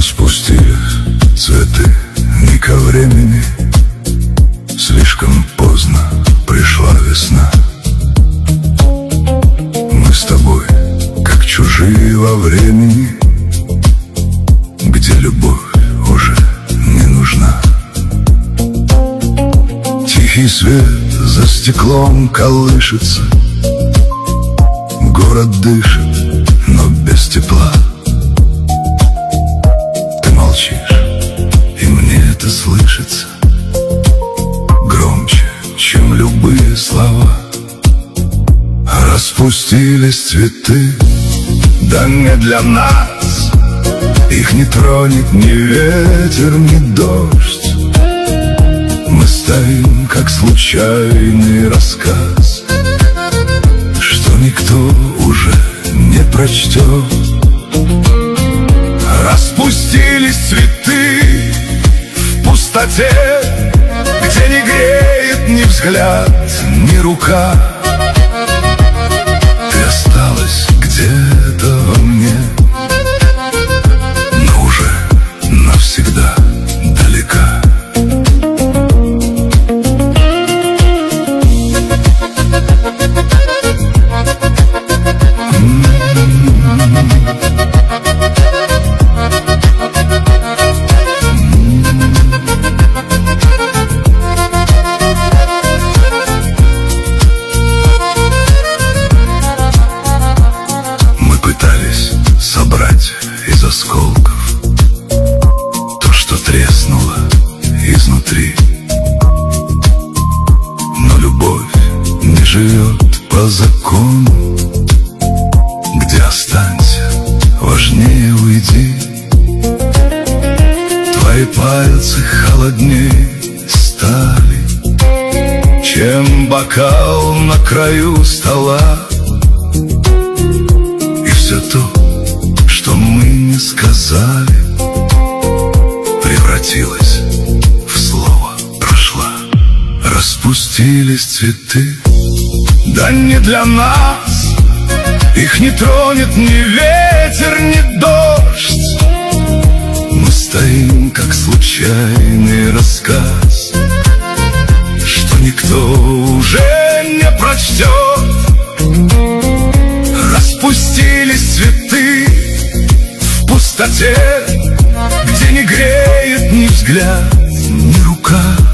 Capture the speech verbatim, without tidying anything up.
Распустились цветы не ко времени, слишком поздно пришла весна. Мы с тобой, как чужие во времени, где любовь уже не нужна. Тихий свет за стеклом колышется, город дышит, но без тепла. Ты молчишь, и мне это слышится громче, чем любые слова. Распустились цветы, да не для нас. Их не тронет ни ветер, ни дождь. Мы стоим, как случайный рассказ, что никто уже не прочтет. Распустились цветы в пустоте, где не греет ни взгляд, ни рука. Ты осталась где-то во мне, но уже навсегда далека. Из осколков то, что треснуло изнутри. Но любовь не живет по закону, где останься, важнее уйди. Твои пальцы холоднее стали, чем бокал на краю стола. И все то, что мы не сказали, превратилась в слово «прошла». Распустились цветы, да не для нас. Их не тронет ни ветер, ни дождь. Мы стоим, как случайный рассказ, что никто уже не прочтет. Распустились цветы в пустоте, где не греет ни взгляд, ни рука.